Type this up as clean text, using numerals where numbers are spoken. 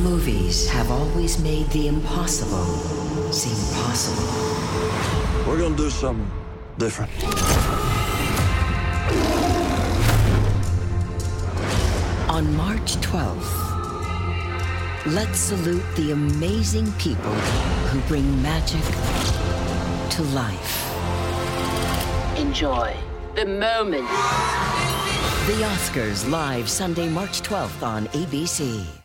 Movies have always made the impossible seem possible. We're gonna do something different. On March 12th, let's salute the amazing people who bring magic to life. Enjoy the moment. The Oscars, live Sunday, March 12th on ABC.